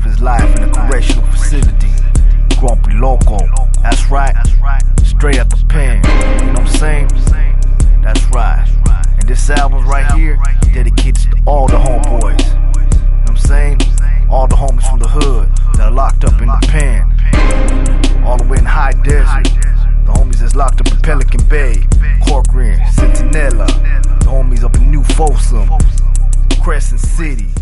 of his life in a correctional facility. Grumpy Loco, that's right, straight out the pen, you know what I'm saying? That's right. And this album right here dedicated to all the homeboys, you know what I'm saying? All the homies from the hood that are locked up in the pen, all the way in High Desert, the homies that's locked up in Pelican Bay, Corcoran, Centinela, the homies up in New Folsom, Crescent City.